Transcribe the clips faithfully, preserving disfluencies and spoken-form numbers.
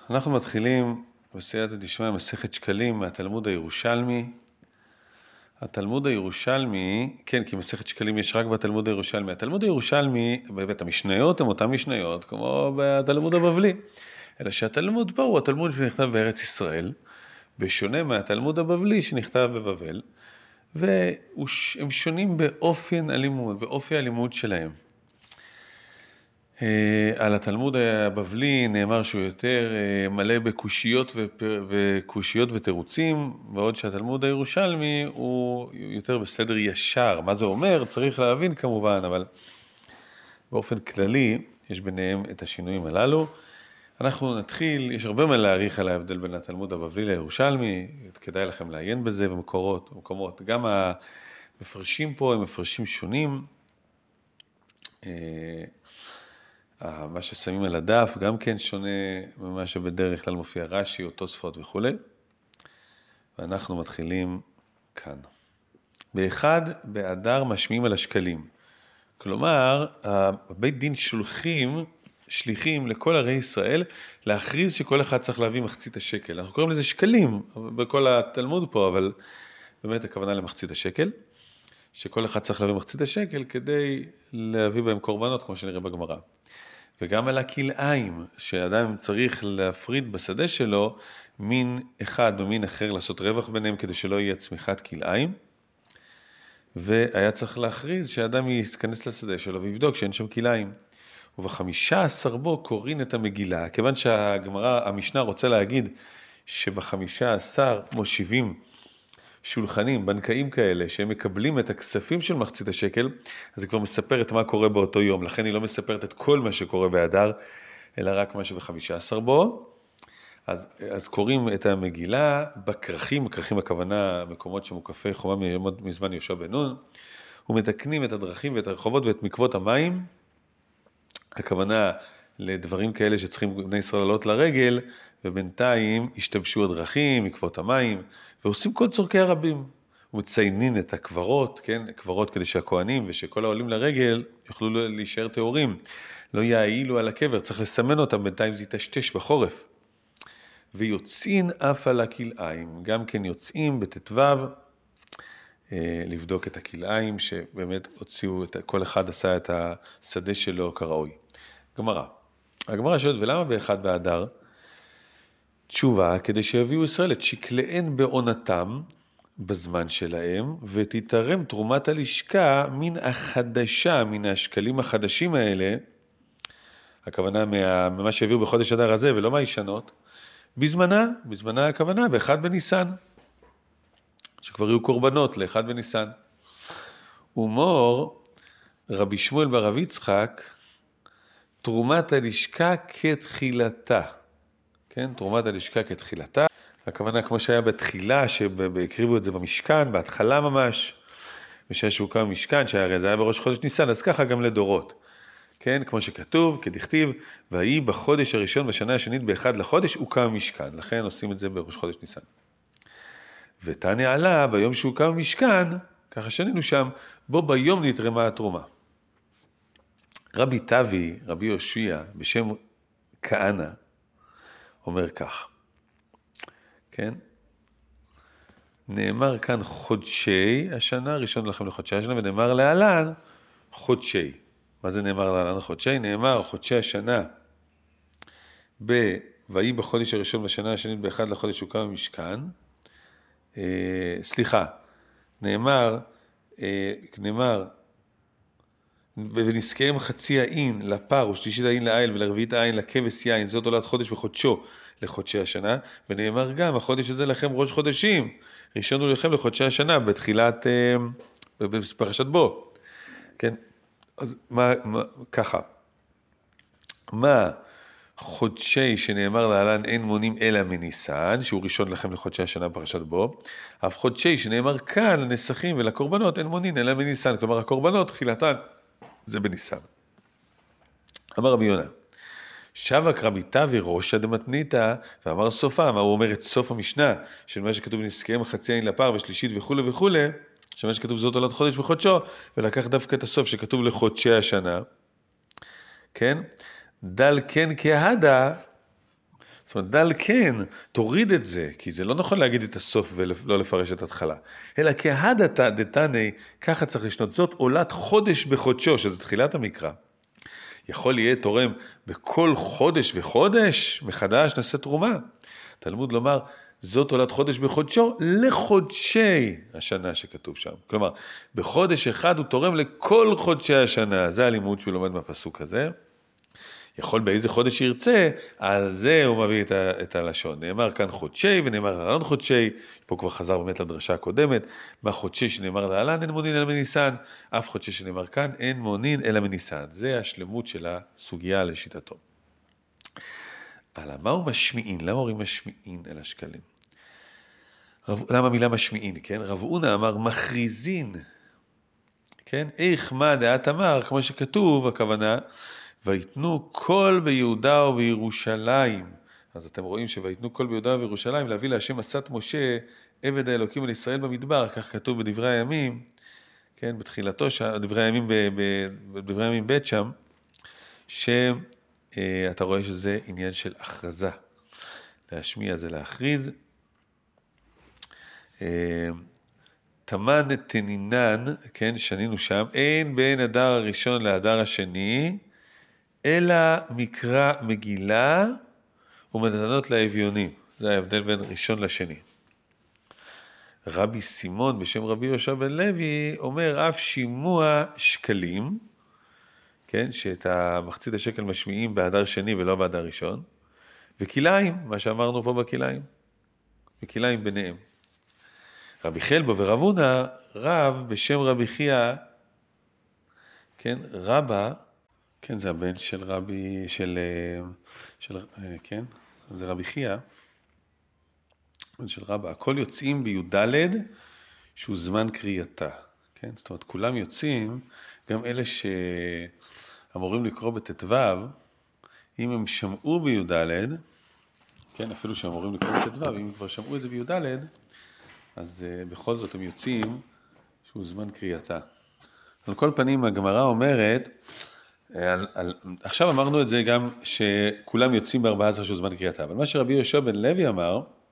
אנחנו מתחילים בסייעתא דשמיא מסכת שקלים מהתלמוד הירושלמי. התלמוד הירושלמי, כן, כי מסכת שקלים יש רק בתלמוד הירושלמי. התלמוד הירושלמי, באמת המשניות הן אותן משניות, כמו בתלמוד הבבלי. אלא שהתלמוד פה הוא התלמוד שנכתב בארץ ישראל, בשונה מהתלמוד הבבלי שנכתב בבבל, והם שונים באופן הלימוד, באופי הלימוד שלהם. על התלמוד הבבלי נאמר שהוא יותר מלא בקושיות וקושיות ותירוצים, בעוד שהתלמוד הירושלמי הוא יותר בסדר ישר. מה זה אומר? צריך להבין כמובן, אבל באופן כללי יש ביניהם את השינויים הללו. אנחנו נתחיל, יש הרבה מה להעריך על ההבדל בין התלמוד הבבלי לירושלמי, כדאי לכם לעיין בזה במקורות, במקומות. גם המפרשים פה הם מפרשים שונים. מה ששמים על הדף גם כן שונה ממה שבדרך כלל מופיע רש"י או תוספות וכו'. ואנחנו מתחילים כאן. באחד באדר משמיעים על השקלים. כלומר, הבית דין שולחים, שליחים לכל ערי ישראל, להכריז שכל אחד צריך להביא מחצית השקל. אנחנו קוראים לזה שקלים בכל התלמוד פה, אבל באמת הכוונה למחצית השקל. שכל אחד צריך להביא מחצית השקל כדי להביא בהם קורבנות, כמו שנראה בגמרא. וגם על הכלאיים, שאדם צריך להפריד בשדה שלו מין אחד ומין אחר, לעשות רווח ביניהם כדי שלא יהיה צמיחת כלאיים. והיה צריך להכריז שאדם יתכנס לשדה שלו ויבדוק שאין שם כלאיים. ובחמישה עשר בו קוראים את המגילה, כיוון שהגמרא, המשנה רוצה להגיד שבחמישה עשר מושיבים שולחנים, בנקאים כאלה, שהם מקבלים את הכספים של מחצית השקל, אז זה כבר מספר את מה קורה באותו יום. לכן היא לא מספרת את כל מה שקורה באדר, אלא רק מה שבחמישה עשר בו. אז, אז קוראים את המגילה בכרכים, בכרכים הכוונה, מקומות שמוקפי חומה מזמן יהושע בן נון, ומתקנים את הדרכים ואת הרחובות ואת מקוות המים, הכוונה לדברים כאלה שצריכים בני ישראל לעלות לרגל, ובינתיים השתבשו הדרכים, מקוות המים, ועושים כל צורכי הרבים. ומציינים את הקברות, כן? קברות כדי שהכהנים ושכל העולים לרגל יוכלו להישאר טהורים. לא יעילו על הקבר, צריך לסמן אותם, בינתיים זה יטשטש בחורף. ויוצאים אף על הכלאיים, גם כן יוצאים בט"ו, לבדוק את הכלאיים, שבאמת הוציאו, את, כל אחד עשה את השדה שלו כראוי. גמרא. הגמרא שואלת, ולמה באחד באדר? תשובה, כדי שיביאו ישראל את שקליהן בעונתם, בזמן שלהם, ותתרם תרומת הלשכה מן החדשה, מן השקלים החדשים האלה, הכוונה מה, ממה שהביאו בחודש אדר הזה, ולא מהישנות, בזמנה, בזמנה הכוונה, באחד בניסן, שכבר יהיו קורבנות לאחד בניסן. ומור, רבי שמואל ברב יצחק, תרומת הלשכה כתחילתה. כן, תרומת הלשכה כתחילתה. הכוונה כמו שהיה בתחילה, שהקריבו את זה במשכן, בהתחלה ממש, בשעה שהוקם המשכן, שהרי זה היה בראש חודש ניסן, אז ככה גם לדורות. כן, כמו שכתוב, כדכתיב, והיא בחודש הראשון בשנה השנית באחד לחודש, הוקם המשכן. לכן עושים את זה בראש חודש ניסן. ותניא עלה, ביום שהוקם המשכן, ככה שנינו שם, בו ביום נתרמה התרומה. רבי תווי, רבי יושיע, בשם כהנא, אומר כך, כן? נאמר כאן חודשי השנה, ראשון לכם לחודשי השנה, ונאמר להלן חודשי. מה זה נאמר להלן חודשי? נאמר חודשי השנה, ב... ויהי בחודש הראשון בשנה השנית באחד לחודש הוקם המשכן, אה, סליחה, נאמר, אה, נאמר, ונזכרם חצי העין לפר ושלישית העין לעיל ולרביעית העין לכבש יין, זאת עולת חודש וחודשו לחודשי השנה, ונאמר גם החודש הזה לכם ראש חודשים, ראשון הוא לכם לחודשי השנה בתחילת, בפרשת בו, כן, אז מה, מה ככה, מה חודשי שנאמר להלן אין מונים אלא מניסן, שהוא ראשון לכם לחודשי השנה בפרשת בו, אף חודשי שנאמר כאן לנסחים ולקורבנות אין מונים אלא מניסן, כלומר הקורבנות תחילתן זה בניסן. אמר רבי יונה, שבק רבי תווי ראשא דמתניתא, ואמר סופה, מה הוא אומר את סוף המשנה, של מה שכתוב נזכרם חצי עין לפר ושלישית וכו' וכו', של מה שכתוב זאת עולת חודש בחודשו, ולקח דווקא את הסוף שכתוב לחודשי השנה, כן? דל כן כהדה, זאת זאת אומרת, דל כן, תוריד את זה, כי זה לא נכון להגיד את הסוף ולא לפרש את התחלה. אלא כהדתא דתני, ככה צריך לשנות. זאת עולת חודש בחודשו, שזה תחילת המקרא. יכול יהיה תורם בכל חודש וחודש, מחדש נעשה תרומה. תלמוד לומר, זאת עולת חודש בחודשו, לחודשי השנה שכתוב שם. כלומר, בחודש אחד הוא תורם לכל חודשי השנה. זה הלימוד שהוא לומד מהפסוק הזה. יכול באיזה חודש ירצה, על זה הוא מביא את, ה, את הלשון. נאמר כאן חודשי ונאמר להלן חודשי, פה כבר חזר באמת לדרשה הקודמת, מה חודשי שנאמר להלן אין מונין אלא מניסן, אף חודשי שנאמר כאן אין מונין אלא מניסן. זה השלמות של הסוגיה לשיטתו. על מה הוא משמיעין? למה אומרים משמיעין אל השקלים? רב, למה המילה משמיעין? כן? רב אונה אמר מכריזין, כן? איך מה דעת אמר, כמו שכתוב, הכוונה, ויתנו כל ביהודה ובירושלים. אז אתם רואים שויתנו כל ביהודה ובירושלים, להביא להשם עשת משה, עבד האלוקים על ישראל במדבר, כך כתוב בדברי הימים, כן, בתחילתו, דברי הימים, בדברי הימים בית שם, שאתה רואה שזה עניין של הכרזה. להשמיע זה להכריז. תמן תנינן, כן, שנינו שם, אין בין הדר הראשון להדר השני, אלא מקרא מגילה ומתנות לאביונים. זה ההבדל בין ראשון לשני. רבי סימון בשם רבי יהושע בן לוי אומר אף שימוע שקלים, כן, שאת המחצית השקל משמיעים בהדר שני ולא בהדר ראשון, וכיליים, מה שאמרנו פה בכיליים, וכיליים ביניהם. רבי חלבו ורב הונא, רב בשם רבי חייא, כן, רבא, כן, זה הבן של רבי, של, של, כן, זה רבי חייא, בן של רבא. הכל יוצאים בי"ד, שהוא זמן קריאתה, כן? זאת אומרת, כולם יוצאים, גם אלה שאמורים לקרוא בט"ו, אם הם שמעו בי"ד, כן, אפילו שאמורים לקרוא בט"ו, אם הם כבר שמעו את זה בי"ד, אז uh, בכל זאת הם יוצאים, שהוא זמן קריאתה. על כל פנים, הגמרא אומרת, על, על, עכשיו אמרנו את זה גם שכולם יוצאים ב-ארבעה עשר שהוא זמן קריאתה, אבל מה שרבי יהושע בן לוי אמר,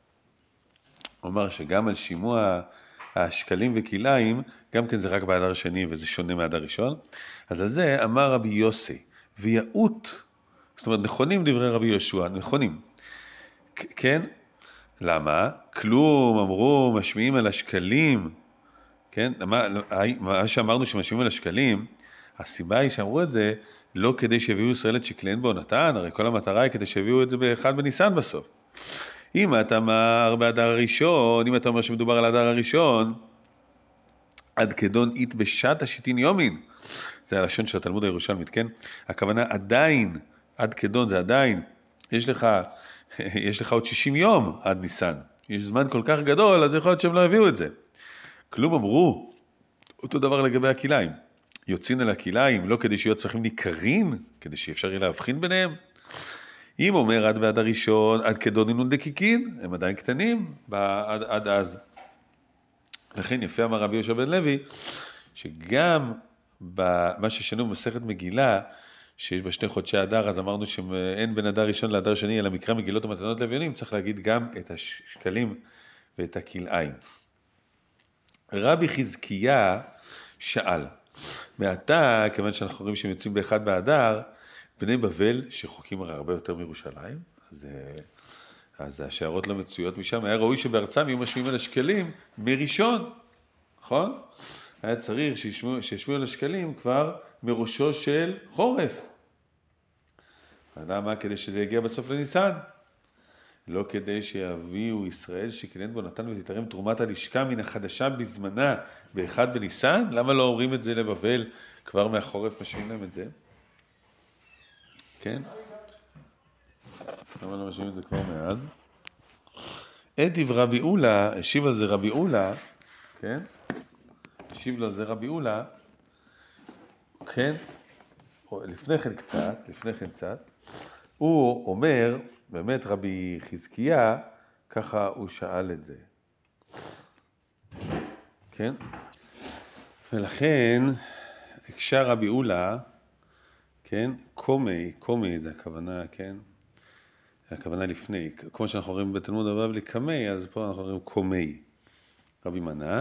הוא אמר שגם על שימוע השקלים וכיליים, גם כן זה רק בהדר שני וזה שונה מהדר ראשון, אז על זה אמר רבי יוסי, ויעוט, זאת אומרת נכונים דברי רבי יהושע, נכונים, כן? למה? כלום אמרו משמיעים על השקלים, כן? מה, מה שאמרנו שמשמיעים על השקלים, הסיבה היא שאמרו את זה לא כדי שיביאו ישראל את שקליהן בעונתן, הרי כל המטרה היא כדי שיביאו את זה באחד בניסן בסוף. אם אתה אמר באדר הראשון, אם אתה אומר שמדובר על הדר הראשון, עד כדון אית בשעת השיטין יומין, זה הלשון של התלמוד הירושלמית, כן? הכוונה עדיין, עד כדון זה עדיין, יש לך, יש לך עוד שישים יום עד ניסן, יש זמן כל כך גדול, אז יכול להיות שהם לא הביאו את זה. כלום אמרו, אותו דבר לגבי הכיליים, יוצאים אל הכיליים, לא כדי שיהיו צריכים ניכרים, כדי שאפשר יהיה להבחין ביניהם, אם אומר עד ועד הראשון, עד כדון אינון דקיקין, הם עדיין קטנים עד, עד אז. לכן יפה אמר רבי יהושע בן לוי, שגם במה ששנו במסכת מגילה, שיש בה שני חודשי אדר, אז אמרנו שאין בין אדר ראשון לאדר שני, אלא מקרא מגילות ומתנות לאביונים, צריך להגיד גם את השקלים ואת הכלאיים. רבי חזקיה שאל, מעתה, כיוון שאנחנו רואים שהם יוצאים באחד באדר, בני בבל, שחוקים הרבה יותר מירושלים, אז, אז השערות לא מצויות משם, היה ראוי שבארצם יהיו משמיעים על השקלים מראשון, נכון? היה צריך שישמיעו על השקלים כבר מראשו של חורף. למה? כדי שזה יגיע בסוף לניסן. לא כדי שיביאו ישראל שקליהן בעונתן ותתרם תרומת הלשכה מן החדשה בזמנה באחד בניסן? למה לא אומרים את זה לבבל כבר מהחורף משמיעים להם את זה? כן? למה לא משמיעים את זה כבר מאז? עדיב רבי אולה, השיב על זה רבי אולה, כן? השיב לו על זה רבי אולה, כן? לפני כן קצת, לפני כן קצת, הוא אומר, באמת רבי חזקיה, ככה הוא שאל את זה. כן? ולכן, הקשה רבי אולה, כן? קומי, קומי זה הכוונה, כן? הכוונה לפני, כמו שאנחנו רואים בתלמוד הבבלי קמי, אז פה אנחנו רואים קומי. רבי מנא,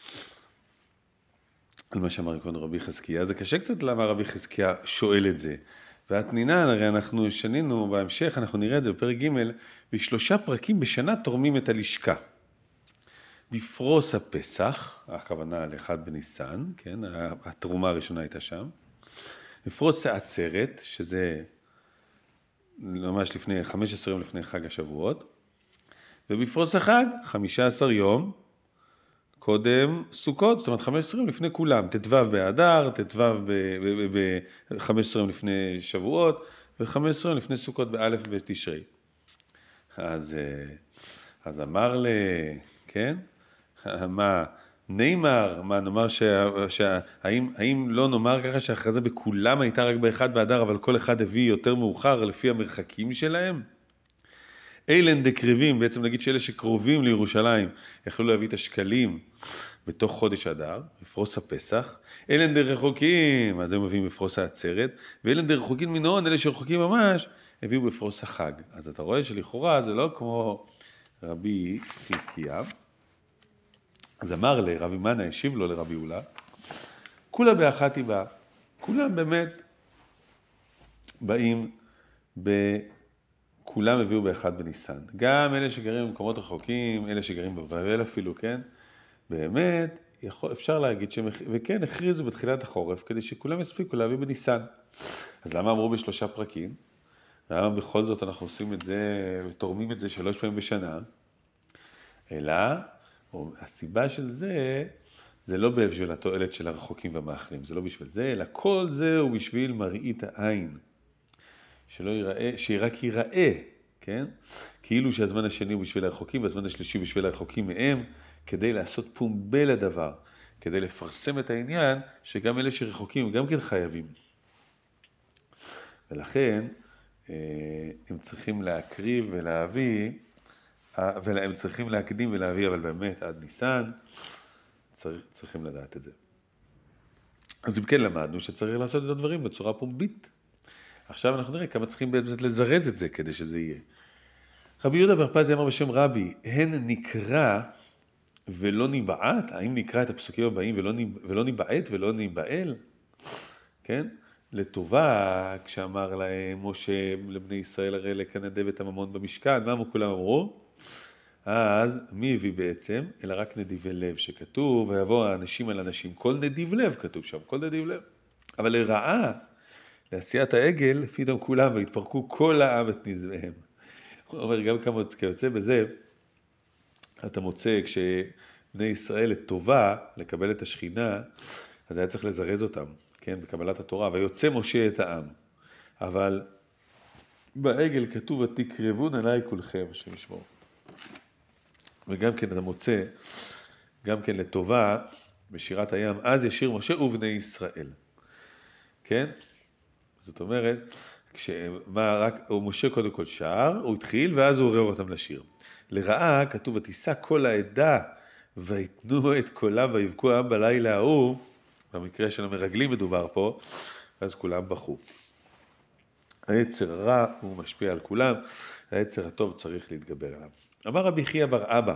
על מה שאמר קודם רבי חזקיה, זה קשה קצת למה רבי חזקיה שואל את זה. והתנינן, הרי אנחנו שנינו בהמשך, אנחנו נראה את זה בפרק ג' בשלושה פרקים בשנה תורמים את הלשכה. בפרוס הפסח, הכוונה לאחד בניסן, כן, התרומה הראשונה הייתה שם. בפרוס העצרת, שזה ממש לפני, חמישה עשר יום לפני חג השבועות. ובפרוס החג, חמישה עשר יום, קודם סוכות, זאת אומרת חמישה עשר יום לפני כולם, תתוו באדר, תתוו ב-חמישה עשר יום לפני שבועות, ו-חמישה עשר יום לפני סוכות באלף בתשרי. אז, אז אמר ל... כן? מה, נימר, מה נאמר, שה, שה, האם, האם לא נאמר ככה שהאכרזה בכולם הייתה רק באחד באדר, אבל כל אחד הביא יותר מאוחר לפי המרחקים שלהם? אילן דקריבים, בעצם נגיד שאלה שקרובים לירושלים, יכלו להביא את השקלים בתוך חודש אדר, בפרוס הפסח. אילן דרחוקים, אז הם מביאים בפרוס העצרת, ואילן דרחוקים מנהון, אלה שרחוקים ממש, הביאו בפרוס החג. אז אתה רואה שלכאורה זה לא כמו רבי חזקיה. אז אמר לרבי מנא, השיב לו לרבי אולה, כולה באחת היא באה, כולם באמת באים ב... כולם הביאו באחד בניסן. גם אלה שגרים במקומות רחוקים, אלה שגרים בבבל אפילו, כן? באמת, יכול, אפשר להגיד שהם, וכן, הכריזו בתחילת החורף, כדי שכולם יספיקו להביא בניסן. אז למה אמרו בשלושה פרקים? למה בכל זאת אנחנו עושים את זה, ותורמים את זה שלוש פעמים בשנה? אלא, הסיבה של זה, זה לא בשביל התועלת של הרחוקים והמאחרים, זה לא בשביל זה, אלא כל זה הוא בשביל מראית העין. שלא ייראה, שרק ייראה, כן? כאילו שהזמן השני הוא בשביל הרחוקים, והזמן השלישי בשביל הרחוקים מהם, כדי לעשות פומבי לדבר, כדי לפרסם את העניין, שגם אלה שרחוקים גם כן חייבים. ולכן, הם צריכים להקריב ולהביא, והם צריכים להקדים ולהביא, אבל באמת עד ניסן, צריך, צריכים לדעת את זה. אז אם כן למדנו שצריך לעשות את הדברים בצורה פומבית, עכשיו אנחנו נראה כמה צריכים באמת לזרז את זה כדי שזה יהיה. רבי יהודה בר פזי אמר בשם רבי, הן נקרא ולא ניבעט, האם נקרא את הפסוקים הבאים ולא, ולא ניבעט ולא ניבעל? כן? לטובה, כשאמר להם משה לבני ישראל הרי לקנדב את הממון במשכן, מה כולם אמרו? אז מי הביא בעצם? אלא רק נדיבי לב שכתוב, ויבוא האנשים על אנשים, כל נדיב לב כתוב שם, כל נדיב לב. אבל לרעה, לעשיית העגל, פתאום כולם והתפרקו כל העם את נזביהם. הוא אומר, גם כיוצא בזה, אתה מוצא כשבני ישראל לטובה, לקבל את השכינה, אז היה צריך לזרז אותם, כן, בקבלת התורה, ויוצא משה את העם. אבל בעגל כתוב, ותקרבון עליי כולכם, השם ישמור. וגם כן אתה מוצא, גם כן לטובה, בשירת הים, אז ישיר משה ובני ישראל. כן? זאת אומרת, כשמה רק, הוא משה קודם כל שר, הוא התחיל, ואז הוא עורר אותם לשיר. לרעה, כתוב, ותישא כל העדה, ויתנו את קולם, ויבכו העם בלילה ההוא, במקרה של המרגלים מדובר פה, אז כולם בכו. היצר הרע הוא משפיע על כולם, היצר הטוב צריך להתגבר עליו. אמר רבי חייא בר אבא,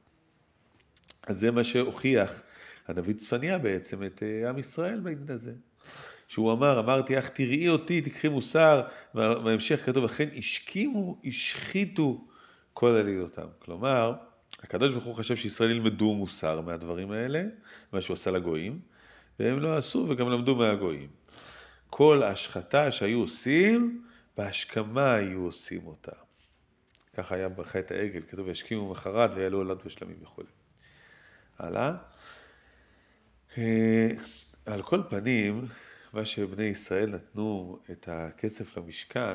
אז זה מה שהוכיח הנביא צפניה בעצם את עם ישראל בעניין הזה. שהוא אמר, אמרתי, אך תראי אותי, תקחי מוסר, בהמשך כתוב, אכן השכימו, השחיתו כל עלילותם. כלומר, הקדוש ברוך הוא חשב שישראל ילמדו מוסר מהדברים האלה, מה שהוא עשה לגויים, והם לא עשו וגם למדו מהגויים. כל ההשחתה שהיו עושים, בהשכמה היו עושים אותה. ככה היה בחטא העגל, כתוב, השכימו מחרת ויעלו עולד ושלמים וכו'. הלאה. על כל פנים, מה שבני ישראל נתנו את הכסף למשכן,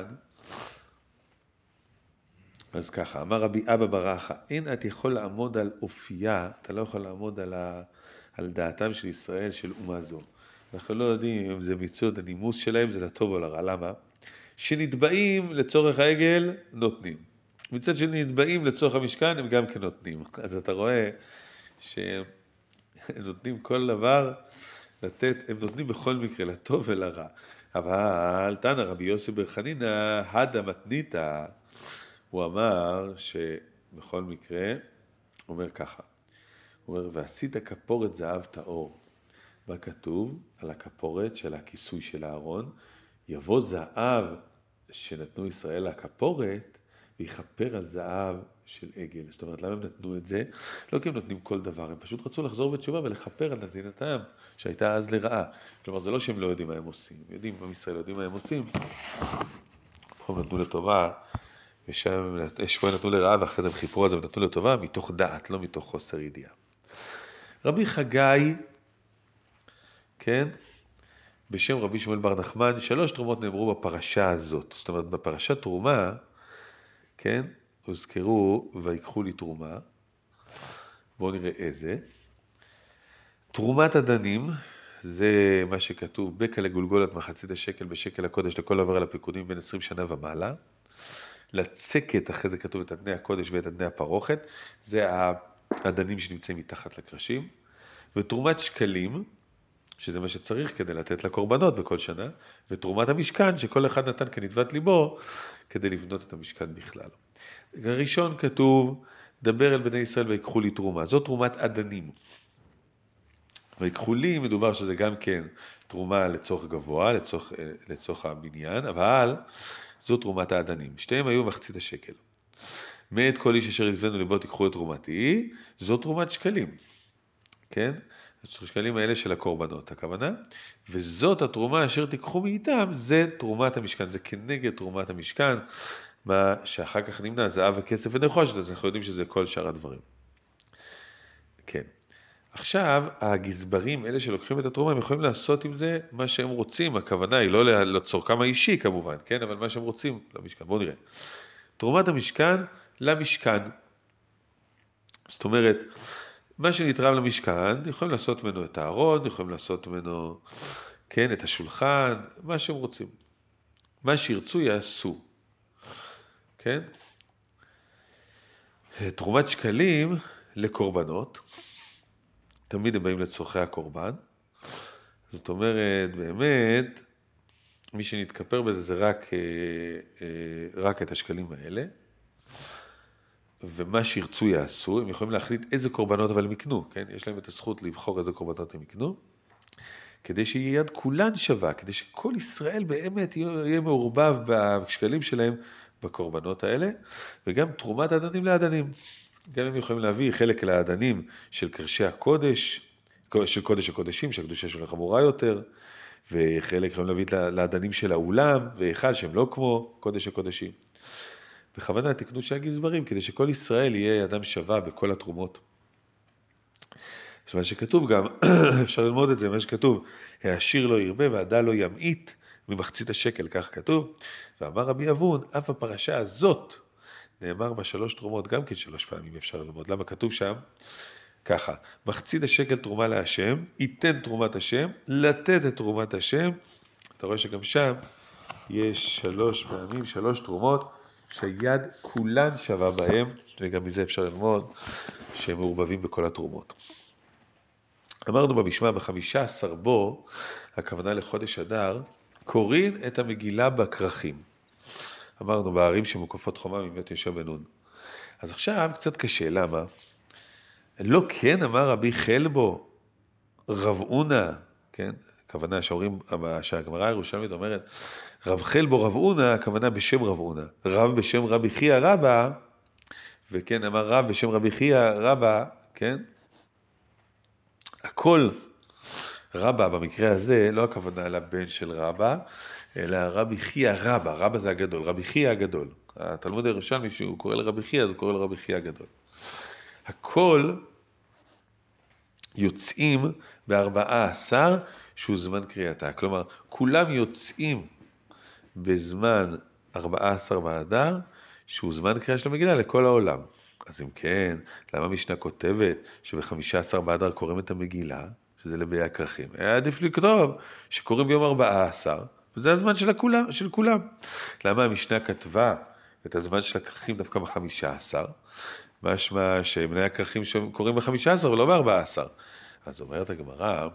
אז ככה, אמר רבי אבא ברכה, אין את יכול לעמוד על אופייה, אתה לא יכול לעמוד על, ה, על דעתם של ישראל, של אומה זו. אנחנו לא יודעים אם זה מצוות הנימוס שלהם, זה לטוב או לרע. למה? שנתבעים לצורך העגל, נותנים. מצד שנתבעים לצורך המשכן, הם גם כן נותנים. אז אתה רואה שהם נותנים כל דבר, לתת, הם נותנים בכל מקרה, לטוב ולרע. אבל תנא רבי יוסי בר חנינא, הדה מתניתא, הוא אמר שבכל מקרה, הוא אומר ככה, הוא אומר, ועשית כפורת זהב טהור. מה כתוב? על הכפורת של הכיסוי של הארון, יבוא זהב שנתנו ישראל לכפורת, ויכפר על זהב של עגל. זאת אומרת, למה הם נתנו את זה? לא כי הם נותנים כל דבר, הם פשוט רצו לחזור בתשובה ולכפר על נתינתם, שהייתה אז לרעה. כלומר, זה לא שהם לא יודעים מה הם עושים. הם יודעים, עם ישראל יודעים מה הם עושים. הם נתנו לטובה, ושם הם נתנו לרעה, ואחרי זה הם חיפרו על זה ונתנו לטובה, מתוך דעת, לא מתוך חוסר ידיעה. רבי חגי, כן? בשם רבי שמואל בר נחמן, שלוש תרומות נאמרו בפרשה הזאת. זאת אומרת, בפרשת תרומה, כן? הוזכרו ויקחו לי תרומה. בואו נראה איזה. תרומת הדנים, זה מה שכתוב, בקע לגולגולת מחצית השקל בשקל הקודש לכל עבר על הפיקודים בין עשרים שנה ומעלה. לצקת, אחרי זה כתוב את אדני הקודש ואת אדני הפרוכת, זה הדנים שנמצאים מתחת לקרשים. ותרומת שקלים, שזה מה שצריך כדי לתת לקורבנות בכל שנה, ותרומת המשכן שכל אחד נתן כנדבת ליבו, כדי לבנות את המשכן בכלל. הראשון כתוב, דבר אל בני ישראל ויקחו לי תרומה. זו תרומת אדנים. ויקחו לי, מדובר שזה גם כן תרומה לצורך גבוה, לצורך, לצורך הבניין, אבל זו תרומת האדנים. שתיהם היו מחצית השקל. מאת כל איש אשר ידבנו ליבו תיקחו את תרומתי, זו תרומת שקלים. כן? השקלים האלה של הקורבנות, הכוונה, וזאת התרומה אשר תיקחו מאיתם, זה תרומת המשכן, זה כנגד תרומת המשכן, מה שאחר כך נמנע, זהב וכסף ונחושת, אז אנחנו יודעים שזה כל שאר הדברים. כן. עכשיו, הגזברים, אלה שלוקחים את התרומה, הם יכולים לעשות עם זה מה שהם רוצים, הכוונה היא לא לצורכם האישי כמובן, כן? אבל מה שהם רוצים למשכן, בואו נראה. תרומת המשכן למשכן. זאת אומרת, מה שנתרם למשכן, יכולים לעשות ממנו את הארון, יכולים לעשות ממנו, כן, את השולחן, מה שהם רוצים. מה שירצו יעשו. כן? תרומת שקלים לקורבנות, תמיד הם באים לצורכי הקורבן. זאת אומרת, באמת, מי שנתכפר בזה זה רק, רק את השקלים האלה. ומה שירצו יעשו, הם יכולים להחליט איזה קורבנות אבל הם יקנו, כן? יש להם את הזכות לבחור איזה קורבנות הם יקנו, כדי שיהיה יד כולן שווה, כדי שכל ישראל באמת יהיה מעורבב בשקלים שלהם בקורבנות האלה, וגם תרומת האדנים לאדנים. גם הם יכולים להביא חלק לאדנים של קרשי הקודש, של קודש הקודשים, שהקדושה שלהם חמורה יותר, וחלק יכולים להביא לאדנים של האולם, ואחד שהם לא כמו קודש הקודשים. בכוונה תקנו שהגזברים, כדי שכל ישראל יהיה אדם שווה בכל התרומות. מה שכתוב גם, אפשר ללמוד את זה, מה שכתוב, העשיר לא ירבה והדל לא ימעיט ממחצית השקל, כך כתוב. ואמר רבי אבון, אף הפרשה הזאת, נאמר בשלוש תרומות, גם כן שלוש פעמים אפשר ללמוד. למה כתוב שם? ככה, מחצית השקל תרומה להשם, ייתן תרומת השם, לתת את תרומת השם. אתה רואה שגם שם יש שלוש פעמים, שלוש תרומות, שיד כולן שווה בהם, וגם מזה אפשר ללמוד שהם מעורבבים בכל התרומות. אמרנו במשמע, בחמישה עשר בו, הכוונה לחודש אדר, קוראים את המגילה בכרכים. אמרנו בערים שמוקפות חומה מבית יהושע בן נון. אז עכשיו קצת קשה, למה? לא כן אמר רבי חלבו, רב אונה, כן? הכוונה שאומרים, שהגמרא הירושלמית אומרת, רב חלבו רב אונה, הכוונה בשם רב אונה. רב בשם רבי חייא רבא, וכן אמר רב בשם רבי חייא רבא, כן? הכל רבא במקרה הזה, לא הכוונה לבן של רבא, אלא רבי חייא רבא, רבא זה הגדול, רבי חייא הגדול. התלמוד הירושלמי שהוא קורא לרבי חייא, הוא קורא לרבי חייא הגדול. הכל יוצאים בארבעה עשר שהוא זמן קריאתה. כלומר, כולם יוצאים בזמן ארבעה עשר באדר, שהוא זמן קריאה של המגילה לכל העולם. אז אם כן, למה המשנה כותבת שב-חמישה עשר באדר קוראים את המגילה, שזה לבי הכרכים? היה עדיף לכתוב שקוראים ביום ארבעה עשר, וזה הזמן של כולם, של כולם. למה המשנה כתבה את הזמן של הכרכים דווקא ב-חמישה עשר? משמע שבני הכרכים קוראים ב-חמישה עשר ולא ב-ארבעה עשר. אז אומרת הגמרא,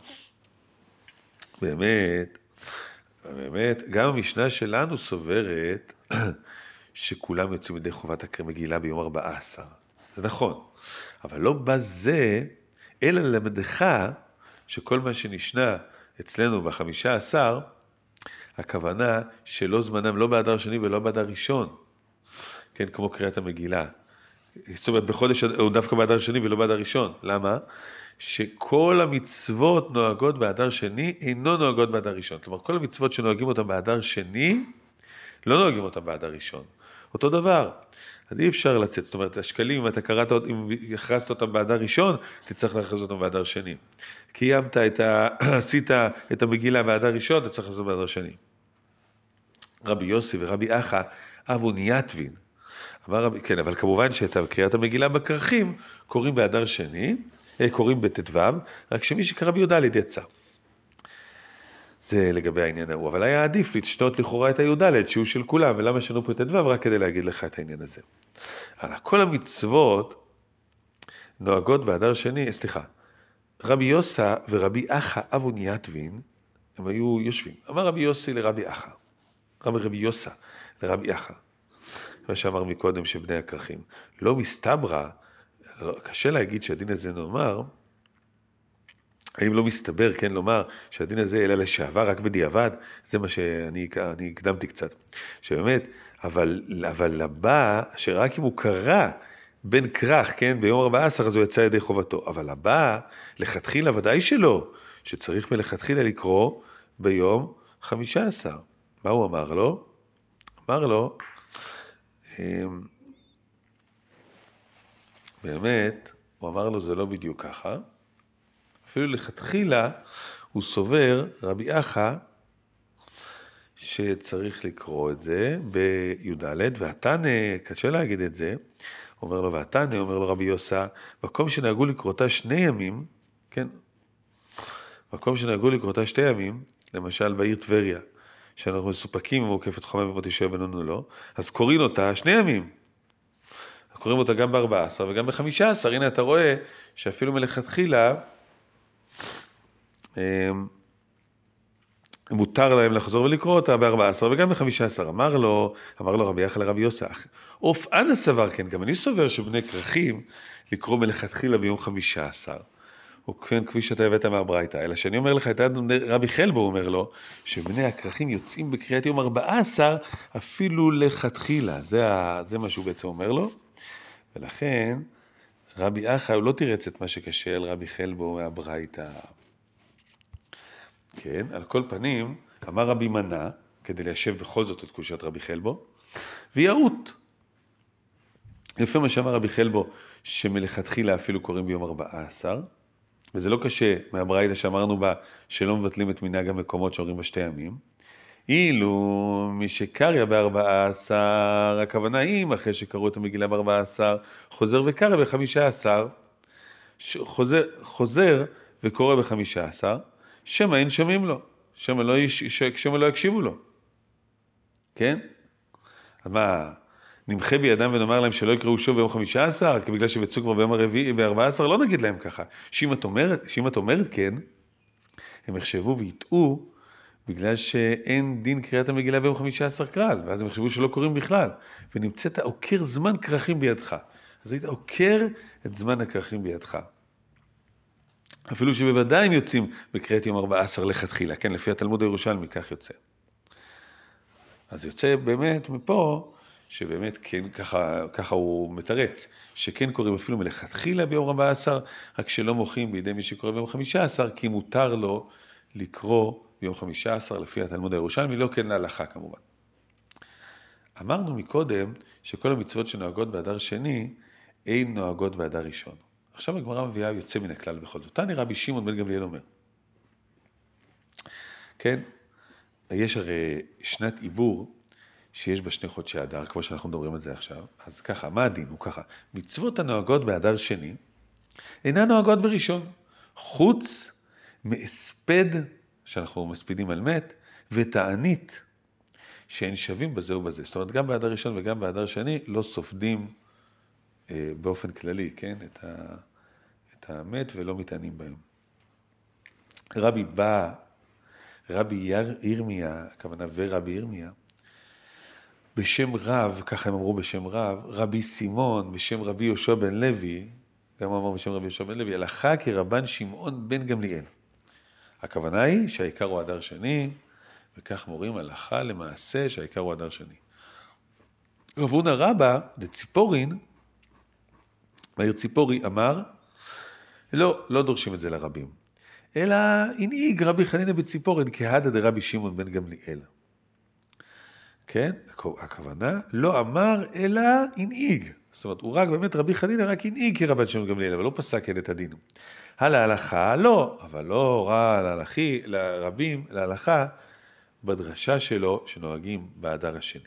באמת, באמת, גם המשנה שלנו סוברת שכולם יוצאים ידי חובת המגילה ביום ארבעה עשר. זה נכון. אבל לא בזה, אלא ללמדך שכל מה שנשנה אצלנו בחמישה עשר, הכוונה שלא זמנם לא באדר שני ולא באדר ראשון. כן, כמו קריאת המגילה. זאת אומרת, בחודש הוא דווקא באדר שני ולא באדר ראשון. למה? שכל המצוות נוהגות באדר שני, אינו נוהגות באדר ראשון. כלומר, כל המצוות שנוהגים אותם באדר שני, לא נוהגים אותם באדר ראשון. אותו דבר. אז אי אפשר לצאת. זאת אומרת, השקלים, אם אתה קראת, אם הכרזת אותם באדר ראשון, תצטרך להכרז אותם באדר שני. קיימת את ה... עשית את המגילה באדר ראשון, אתה צריך לעשות באדר שני. רבי יוסי ורבי אחא, אבו ניאטבין. אמר רבי, כן, אבל כמובן שאת קריאת המגילה בכרכים, קוראים באדר שני, קוראים בט"ו, רק שמי שקרא בי"ד יצא. זה לגבי העניין ההוא, אבל היה עדיף לשתות לכאורה את הי"ד, שהוא של כולם, ולמה שנו פה ט"ו, רק כדי להגיד לך את העניין הזה. על כל המצוות נוהגות באדר שני, סליחה, רבי יוסה ורבי אחא אבו ניאטבין, הם היו יושבים. אמר רבי יוסי לרבי אחא, רבי רבי יוסה לרבי אחא, מה שאמר מקודם שבני הכרכים, לא מסתברא, קשה להגיד שהדין הזה נאמר, האם לא מסתבר, כן, לומר שהדין הזה אלא לשעבר רק בדיעבד, זה מה שאני אני הקדמתי קצת, שבאמת, אבל, אבל לבא, שרק אם הוא קרא בין כרך, כן, ביום ארבעה עשר, אז הוא יצא ידי חובתו, אבל לבא, לכתחילה ודאי שלא, שצריך מלכתחילה לקרוא ביום חמישה עשר. מה הוא אמר לו? אמר לו, באמת, הוא אמר לו זה לא בדיוק ככה, אפילו לכתחילה הוא סובר, רבי אחא, שצריך לקרוא את זה בי"ד, והתנא, קשה להגיד את זה, אומר לו, והתנא, אומר לו רבי יוסה, מקום שנהגו לקרותה שני ימים, כן, מקום שנהגו לקרותה שתי ימים, למשל בעיר טבריה, שאנחנו מסופקים ומוקפת חומה במות ישוע בן נון לא, אז קוראים אותה שני ימים. קוראים אותה גם ב-ארבעה עשר וגם ב-חמישה עשר. הנה אתה רואה שאפילו מלכתחילה, מותר להם לחזור ולקרוא אותה ב-ארבעה עשר וגם ב-חמישה עשר. אמר לו, אמר לו רבי אחא לרבי יוסי, אוף אנא סבר, כן, גם אני סובר שבני כרכים לקרוא מלכתחילה ביום חמישה עשר. או כן, כפי שאתה הבאת מהברייתא, אלא שאני אומר לך, את רבי חלבו אומר לו, שבני הכרכים יוצאים בקריאת יום ארבעה עשר, אפילו לכתחילה. זה, זה מה שהוא בעצם אומר לו. ולכן, רבי אחא, הוא לא תירץ את מה שקשה על רבי חלבו מהברייתא. כן, על כל פנים, אמר רבי מנה, כדי ליישב בכל זאת את קושיות רבי חלבו, ויעוט. לפי מה שאמר רבי חלבו, שמלכתחילה אפילו קוראים ביום ארבעה עשר, וזה לא קשה מהברייתא שאמרנו בה, שלא מבטלים את מנהג המקומות שאומרים בשתי ימים, אילו מי שקריא בארבעה עשר, הכוונה היא, אחרי שקראו את המגילה בארבעה עשר, חוזר וקרא בחמישה עשר, חוזר, חוזר וקורא בחמישה עשר, שמה אין שומעים לו, שמה לא, שמה לא יקשיבו לו. כן? אז מה, נמחה בידם ונאמר להם שלא יקראו שוב ביום חמישה עשר, כי בגלל שבצעו כבר ביום הרביעי, ב-ארבעה עשר, לא נגיד להם ככה. שאם את אומרת, שאם את אומרת כן, הם יחשבו ויטעו, בגלל שאין דין קריאת המגילה ביום חמישה עשר כלל, ואז הם יחשבו שלא קוראים בכלל, ונמצאת עוקר זמן כרכים בידך. אז היית עוקר את זמן הכרכים בידך. אפילו שבוודאי הם יוצאים בקריאת יום ארבעה עשר לכתחילה, כן, לפי התלמוד הירושלמי, כך יוצא. אז יוצא באמת מפה, שבאמת כן, ככה, ככה הוא מתרץ, שכן קוראים אפילו מלכתחילה ביום ארבעה עשר, רק שלא מוחים בידי מי שקורא ביום חמישה עשר, כי מותר לו לקרוא ביום חמישה עשר לפי התלמוד הירושלמי, לא כן להלכה כמובן. אמרנו מקודם שכל המצוות שנוהגות באדר שני, אין נוהגות באדר ראשון. עכשיו הגמרא מביאה יוצא מן הכלל בכל זאת. תני רבי שמעון בן גמליאל אומר. כן, יש הרי שנת עיבור, שיש בה שני חודשי אדר, כמו שאנחנו מדברים על זה עכשיו. אז ככה, מה הדין? הוא ככה, מצוות הנוהגות באדר שני, אינן נוהגות בראשון, חוץ מאספד, שאנחנו מספידים על מת, ותענית, שהן שווים בזה ובזה. זאת אומרת, גם באדר ראשון וגם באדר שני, לא סופדים אה, באופן כללי, כן? את, ה, את המת ולא מתענים בהם. רבי בא, רבי יר, ירמיה, הכוונה ורבי ירמיה, בשם רב, ככה הם אמרו בשם רב, רבי סימון, בשם רבי יהושע בן לוי, גם הוא אמר בשם רבי יהושע בן לוי, הלכה כרבן שמעון בן גמליאל. הכוונה היא שהעיקר הוא הדר שני, וכך מורים הלכה למעשה שהעיקר הוא הדר שני. רב הונא רבא דציפורין, מאיר ציפורי אמר, לא, לא דורשים את זה לרבים, אלא הנהיג רבי חנינא בציפורין כהדא דרבי שמעון בן גמליאל. כן? הכוונה לא אמר אלא הנהיג. זאת אומרת, הוא רק באמת רבי חנינא רק הנהיג כרבן שמעון גמליאל, אבל לא פסק כן את הדין. הלהלכה לא, אבל לא רע להלכי, לרבים, להלכה, בדרשה שלו שנוהגים בהדר השני.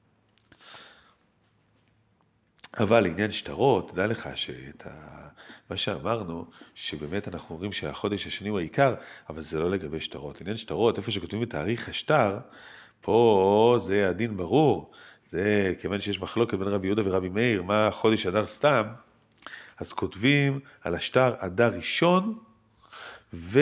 אבל לעניין שטרות, תדע לך שאת ה... מה שאמרנו, שבאמת אנחנו אומרים שהחודש השני הוא העיקר, אבל זה לא לגבי שטרות. לעניין שטרות, איפה שכותבים את תאריך השטר, פה זה הדין ברור, זה כיוון שיש מחלוקת בין רבי יהודה ורבי מאיר, מה חודש אדר סתם, אז כותבים על השטר אדר ראשון ו...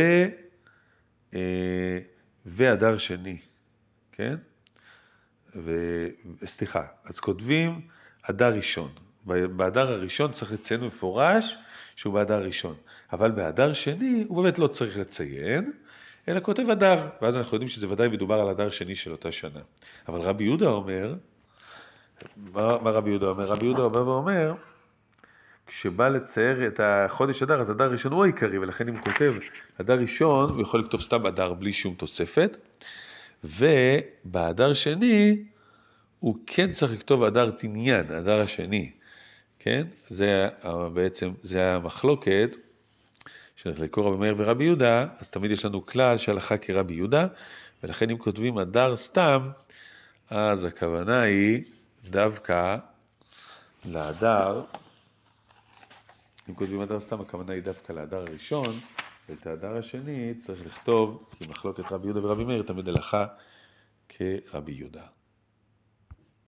ואדר שני, כן? ו... סליחה, אז כותבים אדר ראשון. באדר הראשון צריך לציין מפורש שהוא באדר ראשון, אבל באדר שני הוא באמת לא צריך לציין, אלא כותב אדר, ואז אנחנו יודעים שזה ודאי מדובר על אדר שני של אותה שנה. אבל רבי יהודה אומר, מה, מה רבי יהודה אומר? רבי יהודה אומר ואומר, כשבא לצייר את החודש אדר, אז אדר ראשון הוא העיקרי, ולכן אם הוא כותב אדר ראשון, הוא יכול לכתוב סתם אדר בלי שום תוספת, ובאדר שני, הוא כן צריך לכתוב אדר תניין, אדר השני, כן? זה בעצם, זה המחלוקת, שנחלקו רבי מאיר ורבי יהודה, אז תמיד יש לנו כלל שהלכה כרבי יהודה, ולכן אם כותבים אדר סתם, אז הכוונה היא דווקא לאדר, אם כותבים אדר סתם, הכוונה היא דווקא לאדר הראשון, ואת האדר השני צריך לכתוב, כי מחלוקת רבי יהודה ורבי מאיר תמיד הלכה כרבי יהודה.